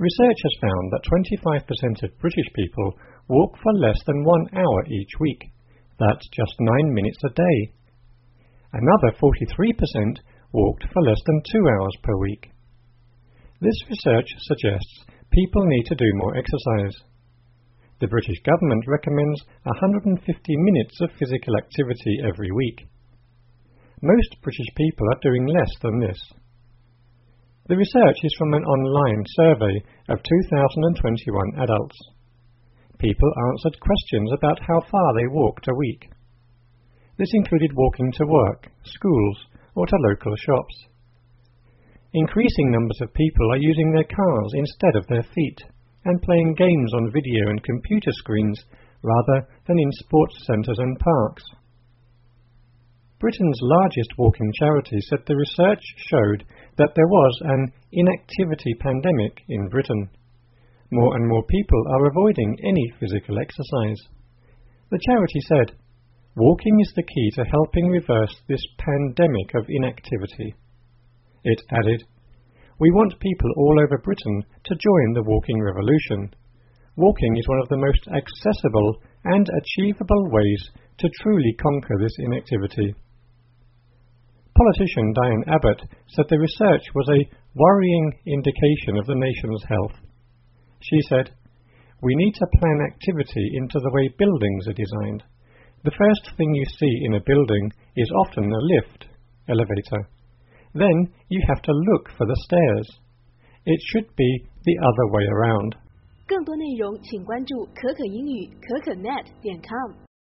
Research has found that 25% of British people walk for less than 1 hour each week. That's just 9 minutes a day. Another 43% walked for less than 2 hours per week. This research suggests people need to do more exercise. The British government recommends 150 minutes of physical activity every week. Most British people are doing less than this. The research is from an online survey of 2021 adults. People answered questions about how far they walked a week. This included walking to work, schools, or to local shops. Increasing numbers of people are using their cars instead of their feet and playing games on video and computer screens rather than in sports centres and parks. Britain's largest walking charity said the research showed that there was an inactivity pandemic in Britain. More and more people are avoiding any physical exercise. The charity said, "Walking is the key to helping reverse this pandemic of inactivity." It added, "We want people all over Britain to join the walking revolution. Walking is one of the most accessible and achievable ways to truly conquer this inactivity." Politician Diane Abbott said the research was a worrying indication of the nation's health. She said, "We need to plan activity into the way buildings are designed. The first thing you see in a building is often a lift, elevator. Then you have to look for the stairs. It should be the other way around." 更多内容请关注可可英语可可net.com